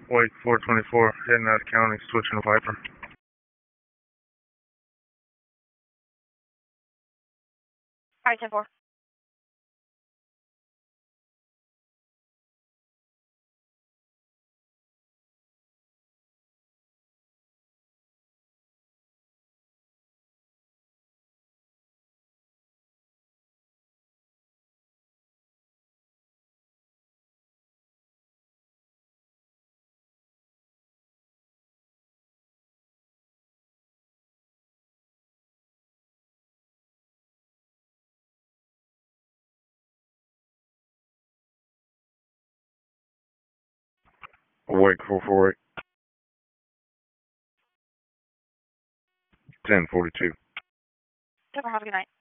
Wake 424, heading out of county, switching to Viper. Alright, 10-4. Wake 448. 1042. 10-4, have a good night.